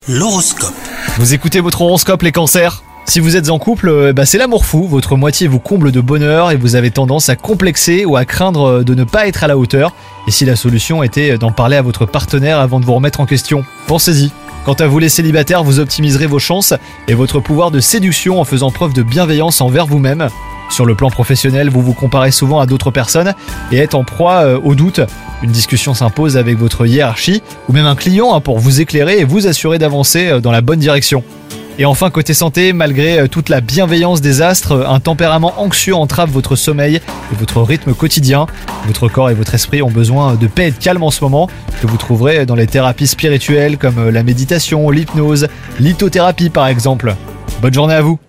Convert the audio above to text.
L'horoscope. Vous écoutez votre horoscope les cancers ? Si vous êtes en couple, c'est l'amour fou, votre moitié vous comble de bonheur et vous avez tendance à complexer ou à craindre de ne pas être à la hauteur. Et si la solution était d'en parler à votre partenaire avant de vous remettre en question ? Pensez-y. Quant à vous les célibataires, vous optimiserez vos chances et votre pouvoir de séduction en faisant preuve de bienveillance envers vous-même. Sur le plan professionnel, vous vous comparez souvent à d'autres personnes et êtes en proie au doute. Une discussion s'impose avec votre hiérarchie ou même un client pour vous éclairer et vous assurer d'avancer dans la bonne direction. Et enfin, côté santé, malgré toute la bienveillance des astres, un tempérament anxieux entrave votre sommeil et votre rythme quotidien. Votre corps et votre esprit ont besoin de paix et de calme en ce moment, que vous trouverez dans les thérapies spirituelles comme la méditation, l'hypnose, l'ithothérapie par exemple. Bonne journée à vous!